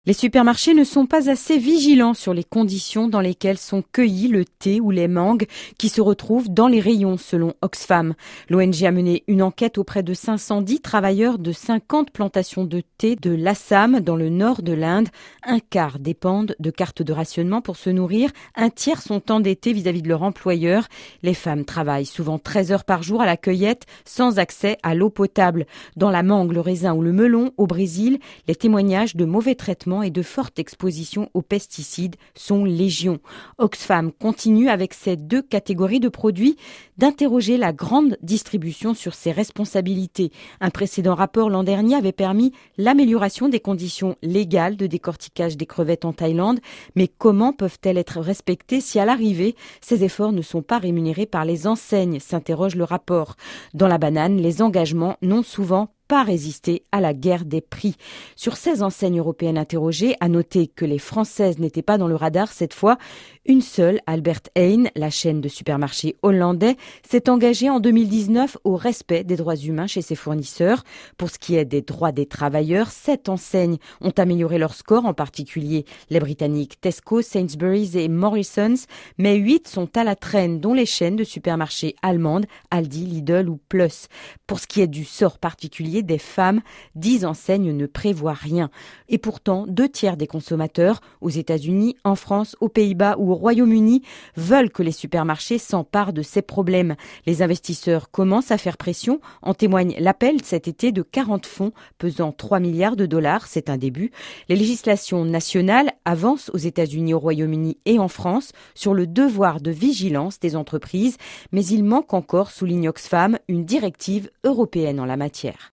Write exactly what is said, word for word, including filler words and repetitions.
Les supermarchés ne sont pas assez vigilants sur les conditions dans lesquelles sont cueillis le thé ou les mangues qui se retrouvent dans les rayons, selon Oxfam. L'O N G a mené une enquête auprès de cinq cent dix travailleurs de cinquante plantations de thé de l'Assam, dans le nord de l'Inde. Un quart dépendent de cartes de rationnement pour se nourrir. Un tiers sont endettés vis-à-vis de leur employeur. Les femmes travaillent souvent treize heures par jour à la cueillette, sans accès à l'eau potable. Dans la mangue, le raisin ou le melon, au Brésil, les témoignages de mauvais traitements et de forte exposition aux pesticides sont légion. Oxfam continue avec ces deux catégories de produits d'interroger la grande distribution sur ses responsabilités. Un précédent rapport l'an dernier avait permis l'amélioration des conditions légales de décortiquage des crevettes en Thaïlande, mais comment peuvent-elles être respectées si à l'arrivée, ces efforts ne sont pas rémunérés par les enseignes, s'interroge le rapport. Dans la banane, les engagements n'ont souvent pas résister à la guerre des prix. Sur seize enseignes européennes interrogées, à noter que les Françaises n'étaient pas dans le radar cette fois, une seule, Albert Heijn, la chaîne de supermarchés hollandais, s'est engagée en deux mille dix-neuf au respect des droits humains chez ses fournisseurs. Pour ce qui est des droits des travailleurs, sept enseignes ont amélioré leur score, en particulier les Britanniques Tesco, Sainsbury's et Morrisons, mais huit sont à la traîne, dont les chaînes de supermarchés allemandes, Aldi, Lidl ou Plus. Pour ce qui est du sort particulier des femmes, dix enseignes ne prévoient rien. Et pourtant, deux tiers des consommateurs, aux États-Unis, en France, aux Pays-Bas ou au Royaume-Uni, veulent que les supermarchés s'emparent de ces problèmes. Les investisseurs commencent à faire pression. En témoigne l'appel cet été de quarante fonds pesant trois milliards de dollars. C'est un début. Les législations nationales avancent aux États-Unis, au Royaume-Uni et en France sur le devoir de vigilance des entreprises. Mais il manque encore, souligne Oxfam, une directive européenne en la matière.